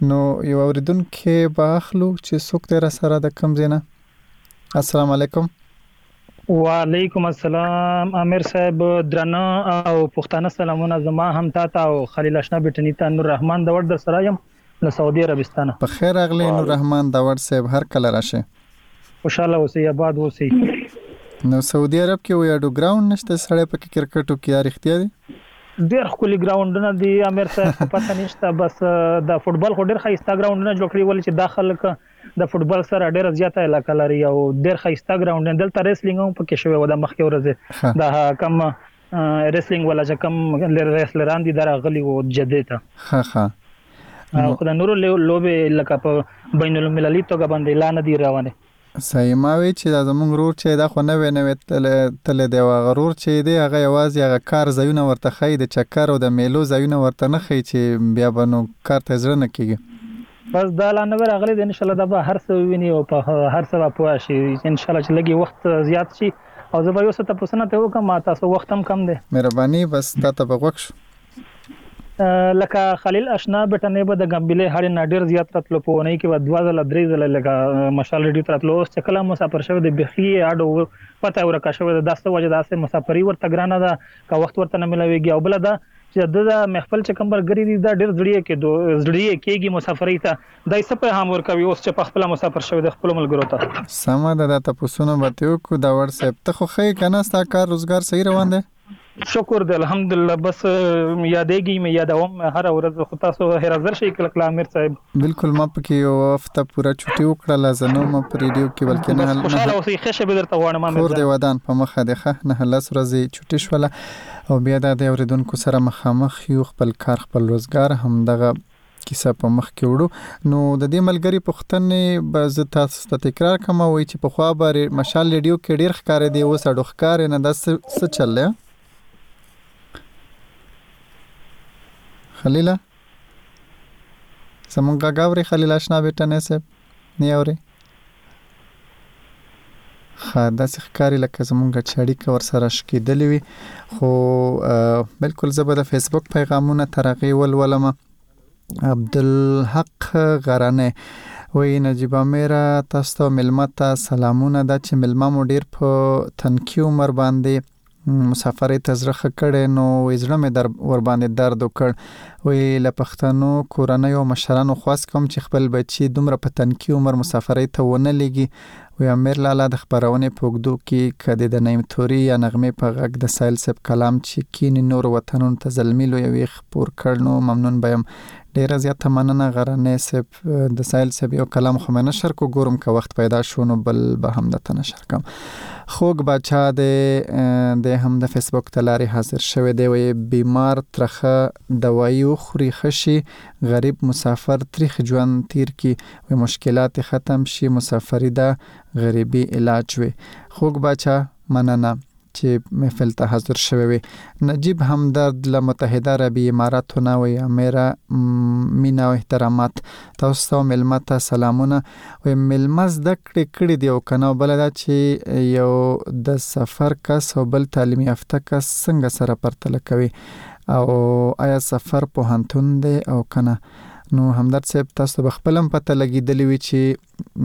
نو یو اوریدونکو به اخلو چې څوک دی را سره د کوم ځای نه. السلام علیکم. وعلیکم السلام امیر صاحب، درنه او پښتانه سلامونه زما هم تاسو او خلیل اشنا بټنی ته نور رحمان داور در سره یم له سعودي عربستان. په خیر اغلی نور رحمان داور صاحب، هر کله راشه. خوشاله اوسئ، آباد اوسئ. نو سعودي عرب کې وی اډو ګراوند نشته سړی پکې کرکټو کې اړتیا دي. ډیر خولي ګراوندونه دي امیر صاحب، پته نشته، بس د فوټبال خو ډیر خاصه ګراوندونه جوړ کړی ول چې داخله د فوټبال سره ډیر زیاته علاقه لري او ډیر خاصه ګراوند دلته ریسلینګ هم پکې شوی و د مخکې ورځ د کم ریسلینګ ولا چې کم ریسلران دي درغلي و جديته. ها او خدای نور لوبه لکه په بین المللي توګه باندې اعلان دي روانه. سایماوي چې د زمونږ رور چې دا خو نه تل دی غرور چې دی هغه یوازې هغه کار زایونه ورته خی د چکر او د میلو زایونه ورته نه خی چې بیا بنو کار ته ځړنه کیږي. بس دا لا نه راغلی د ان شاء الله دا به هر څه ویني او په هر څه په شي ان شاء الله چې لګي وخت زیات شي او زه به یو څه تاسو نه ته وکم، تاسو وخت هم کم دی. مهرباني بس تاسو په وښ لکه خلیل اشنا بټنې به د ګمبلې هړ نادر زیات راتلو په ونی کې و 2003 لکه مشال ریډیو تراتلو چې کله مسافر شوی د بخي اډو پته ورکا شوی د داسته وجه داسه مسافری ورته ګرانه ده کا وخت ورته نه ملويږي او بل دا چې د محفل چې کمبر ګری دي دا ډیر زړی کېږي مسافری ته دای څه په هم ورکوي اوس چې په خپل مسافر شوی د خپل ملګرو ته سم ده تاسو نو بتیو کو دا واتس اپ ته خو خې کنه ستا کار روزګار صحیح روان دی؟ شکر دی الحمدلله. بس یادېږي مې یادوم هر ورځ خو تاسو هرزر شي کله امیر صاحب. بالکل ما پکې یو هفته پوره چټي وکړه زنو ما پر ریډیو کې بلکې نه خوشاله اوسئ، ښه به درته غواړم امیر. خور دی ودان په مخه دی ښه نه لاس ورځي چټي شوله او بیا د اوریدونکو سره مخامخ یو خپل کار خپل روزګار هم دغه کیسه په مخ کې وړو. نو د دې ملګری پښتنې به زه تاسو ته تکرار کوم وای چې په خوا بار مشال ریډیو کې ډیر ښکار دی اوس اډو ښکار نه د څه چلله خلیلا سمونګه گاوري خلیل اشنا بیٹنه سه نه اوري خاصه ښکاری لکه زمونږه چړی کور سره شکیدلی وي خو بالکل زه به د فیسبوک پیغامونه ترغی ولولم. عبدالحق غرانه وی نجیب میرا تاسو ملمت سلامونه دا چې ملما مو ډیر په تنکی عمر باندې مسافرې تزرخه کړي نو وزړه مې در ور باندې درد وکړ. وی لپښتنو کورنۍ او مشرانو خواست کوم چې خپل بچي دومره په تنکی عمر مسافرې ته ونه لګي. وی امیر لالا د خبرونه پوګدو کې کده د نیم توري یا نغمه په غږ د سایل سب کلام چې کین نور وطنونو ته زلمیلو یو خبر کړنو ممنون بیم. ډیره زیاته مننه غرانه سب د سایل سب یو کلام خو مې نشر کو ګورم که وخت پیدا شونه بل به هم د تنشر کوم. خوګ بچا د هم د فیسبوک تلاري حاضر شوه دی وی بیمار ترخه دوایو خوري خشي غریب مسافر تاریخ ژوند تیر کی و مشکلات ختم شي مسافری دا غریبی علاج وي. خوګ بچا مننه چې محفل ته حاضر شوی وي. نجیب همدرد له متحده عربی اماراتونه وی امیره مینا او احترامات تاسو ملمت سلامونه و ملمز د کړي دی او کنه بل دا چې یو د سفر کس او بل تعلیمي یافته کس څنګه سره پرتل کوي او آیا سفر په هنتون دی او کنه. نو همدرد صاحب تاسو بخپلم پته لګیدلی وی چې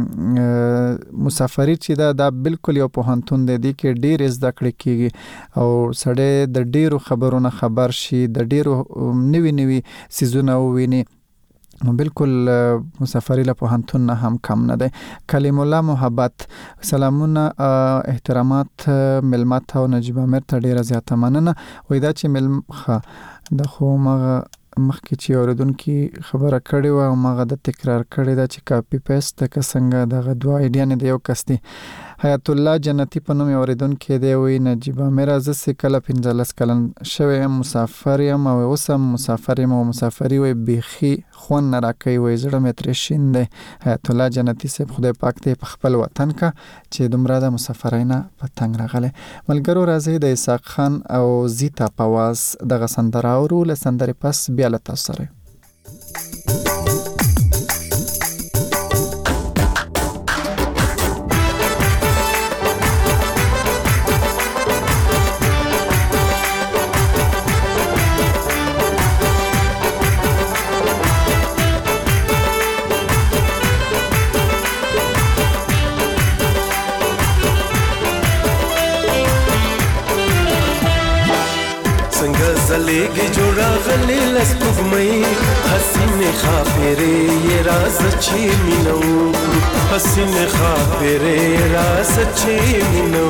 مسافری چې دا بالکل یو په هنتون دی کې ډیر زده کړې کیږي او سړی د ډیرو خبرونه خبر شي د ډیرو نوی سيزونه وویني. بالکل مسافری له پوهنتون نه هم کم نه دی. کلیم الله محبت سلامونه احترامات ملمت او نجیب امیر ته ډیره زیاته مننه. وای دا چې ملمخه د خو مغه مخکې چې اوریدونکو خبره کړې و او مغه د تکرار کړې دا چې کاپی پیسټ د څنګه دغه دوه ایډیا نه دی یو کس دی. حیات الله جنتی په نوم اوریدونکو دی وی نجیب امیر از کله 15 کلن شوی مسافر یم او اوسم مسافر یم او مسافری وي بيخي خون نه راکوي وي زړه مې تر شین دی. حیات الله جنتی صاحب خدای پاک ته په خپل وطن کا چې دومره د مسافرینه په تنگ راغله. ملګرو راځي د اسحاق خان او زیتا پواز دغه سندره او له سندره پس بیا له تاسو سره زلیږي جوړه غلې لسپوږمۍ حسینې خاطرې یې راز چې مینو حسینې خاطرې راز چې مینو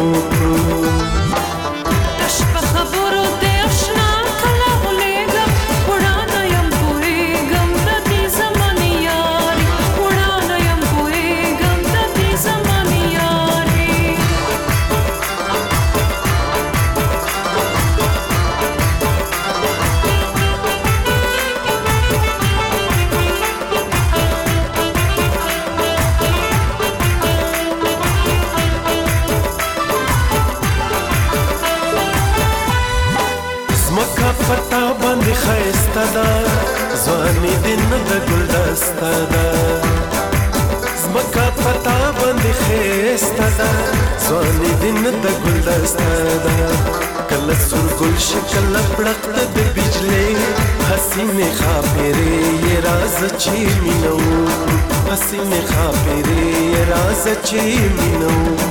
پتا باندې خایسته ده ځواني دې نه د ګلدسته ده زمکه پتا باندې خایسته ده ځواني دې نه د ګلدسته ده کله سور ګل شي کله پړقته د بجلۍ حسینې خاطرې یې راز چې مینو حسینې خاطرې یې راز چې مینو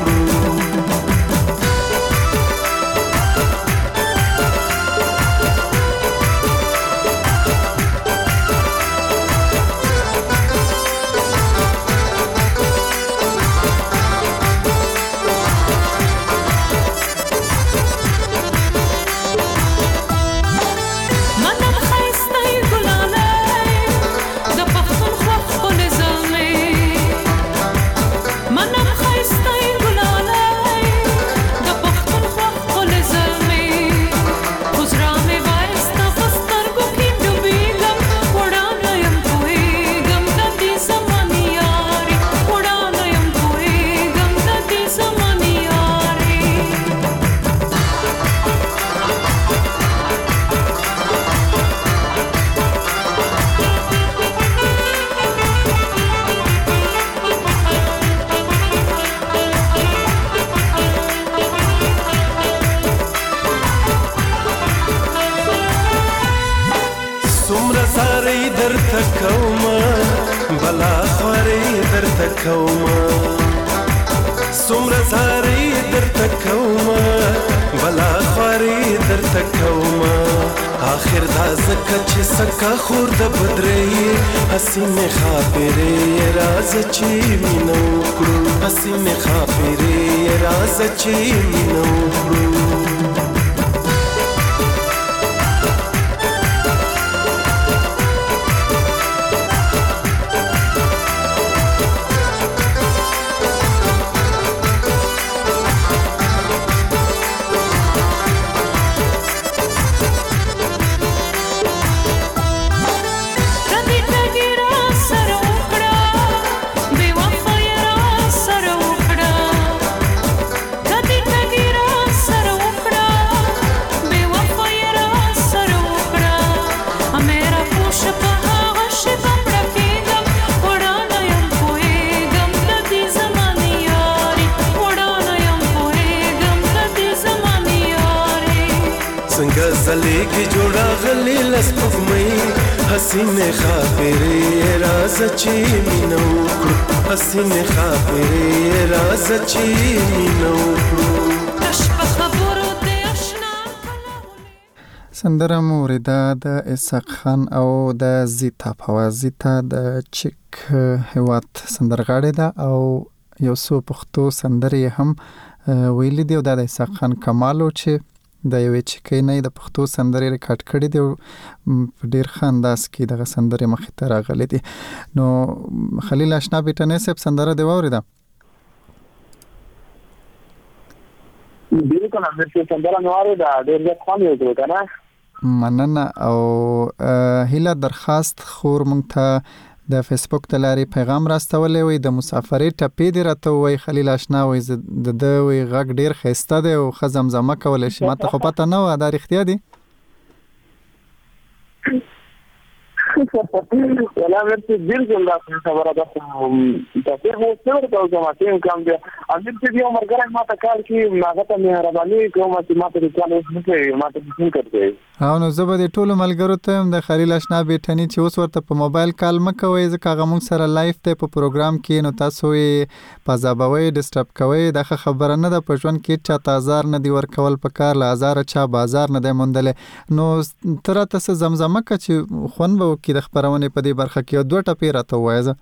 سمره زارې درته کومه بلا خوارې درته کومه آخر دا ځکه چې سکه خور د بدرۍ حسینې خاطرې راز چې مینه وکړو حسینې خاطرې راز چې مینه وکړو زلیږي جوړه غلې لسپوږمۍ حسینې خاطرې راز چې مینه وکړو حسینې خاطرې راز چې مینه وکړو سندره مو اوریده د اسحاق خان او د زیتا په आवाज زیتا د چک هیواد سندرغاړې ده او یو څو پښتو سندرې هم ویلي دي او د اسحاق خان کمالو چې د یوې چکۍ نه د پښتو سندرې ریکارډ کړي دي په ډیر ښه انداز کې دغه سندرې مخې ته راغلي دي نو خلیل اشنا بیټنې صاحب سندره دی واورېده بالکل هغه سندره نو واورېده ډېر ځای خوند یې وکړو که نه مننه او هیله درخواست خور مونږ ته د فیسبوک د لارې پیغام راستولی وي د مسافرۍ ټپې دې راته ووایي خلیل اشنا وایي د ده وایي غږ ډېر ښایسته دی او ښه زمزمه کولی شي ما ته خو پته نه وه دا رښتیا دي ولا مرتي بالکل دا خبره ده تاسو مو څه ورته کوم کوم دی امیر چې یو مرګره ما ته کار کی ماغه مهرباني کوم چې ما ته کار وکړي ما ته څنګه کوي نو زه به د ټولو ملګرو ته د خلیل آشنا بیٹنی چې اوس ورته په موبایل کال مکوي ځکه هغه موږ سره لایف ته په پروګرام کې نو تاسو یې پازابوي ډیسټرب کوي دا خبره نه ده په ژوند کې چا تازار نه دی ورکول په کار لازار چا بازار نه دی موندل نو تر تاسو زمزمه ک چې خون به کې د خبرونه په دې برخه کې دوه ټپې راته وایي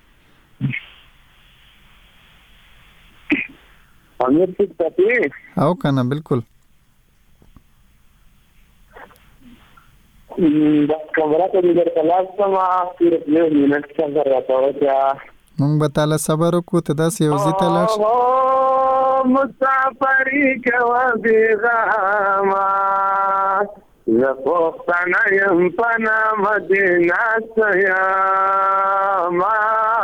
امیر څه او کنه بالکل دا خبره ته د خلاص ما پیر یو منټ څنګه راځو مونږ به تعالی صبر وکړو ته داسې یو ځای ته لاړ شو مسافری کوا بیغاما زفوختنا یم پنا مدینہ سیاما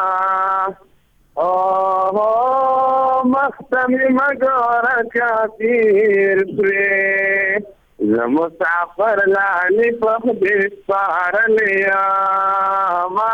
مختمی مگورا کافیر پری زمسافر لانی پخدیس پار لیاما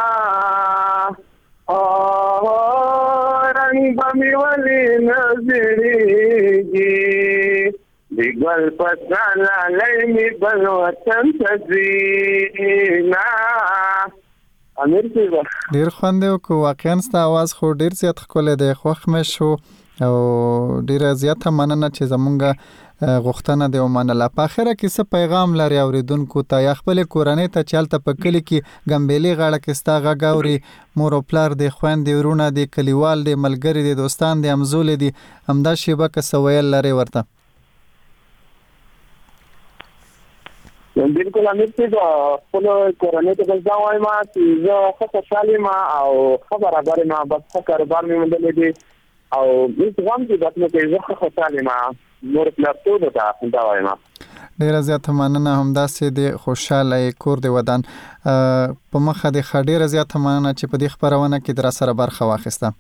رنگ بمی ولی نظریگی دیگل پسالا لیمی بلوطن تزینا امیر پیبا ډیر خوند دی او واقعا ستا आवाज خو ډیر زیات ښکلی دی خوښ مې شو او ډیره زیاته مننه چې زمونږ غوښتنه دی ومنله په اخره کې څه پیغام لري اوریدونکو ته یا خپلې کورنۍ ته چې هلته په کلي کې ګمبېلې غاړه کې ستا غږ اوري مور او پلار دی خویندې ورونه دی کلیوال دی ملګري دی دوستان دی همزولې دی همدا شیبه که څه ویل لري ورته بالکل امیر صاحب خپل کورنۍ ته دا وایم چې زه ښه خوشحاله یم او ښه برابر یم بس ښه کاروبار مې موندلی دی او هېڅ غم چې بس مې کوي زه ښه خوشحاله یم نور پلار ټولو ته دا وایم ډیره زیاته مننه همداسې دی خوشحاله یې کور دی ودان په مخه دی ښه ډیره زیاته مننه چې په دې خپرونه کې در سره برخه واخیسته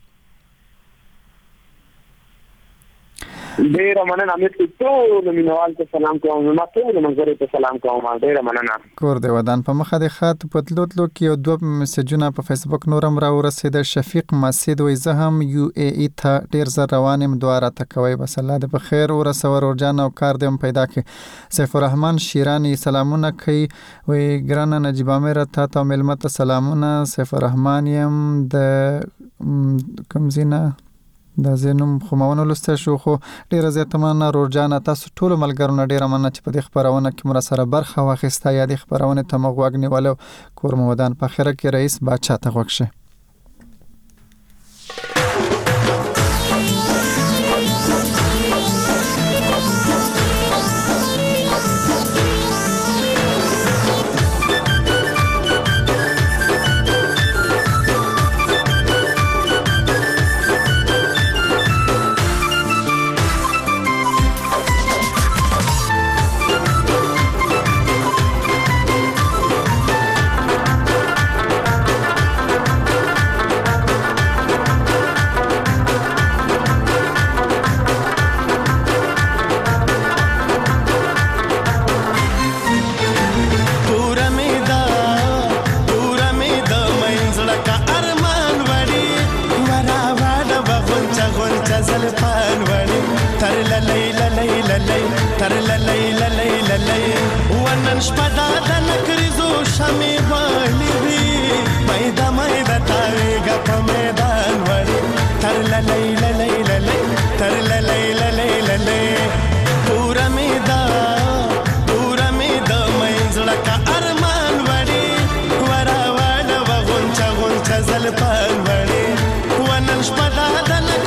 ډیره مننه امیر صاحب ټول مینوال ته سلام کوم ما ټول منظرې ته سلام کوم ډیره مننه کور دی ودان په مخه دی خط په تلو کې یو دوه میسجونه په فیسبوک نورم را ورسېده شفیق مسجد وایي زه هم یو ای ای ته ډیر زر روان یم دوه راته کوئ بس الله دې په خیر ورسوه روجان او کار دې هم پیدا کړي سیف الرحمن شیرانی سلامونه کوي وایي ګرانه نجیب امیر تا ته مېلمه ته سلامونه سیف الرحمن یم د کوم ځای دا زینوم خو ما ونه لوستی شو خو ډېره زیاته مننه رورجانه تاسو ټولو ملګرو نه ډېره مننه چې په دې خپرونه کې مو راسره برخه واخیسته یا دې خپرونې ته مو غوږ نیولی کور مو ودان په اخره کې رئیس باچا ته غوږ شئ زل پالوړې ونن شپه دا د